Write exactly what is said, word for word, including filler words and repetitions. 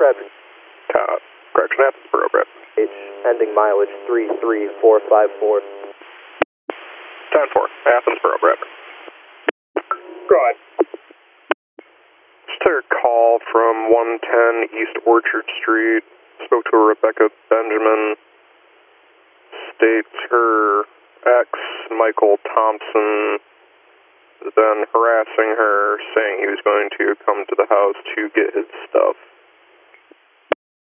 Rapid. Uh, correction, Athensboro, Rapid. H, ending mileage three three four five four. ten four, Athensboro, Rapid. Go ahead. Just took a call from one ten East Orchard Street. Spoke to a Rebecca Benjamin. States her ex, Michael Thompson, then harassing her, saying he was going to come to the house to get his stuff.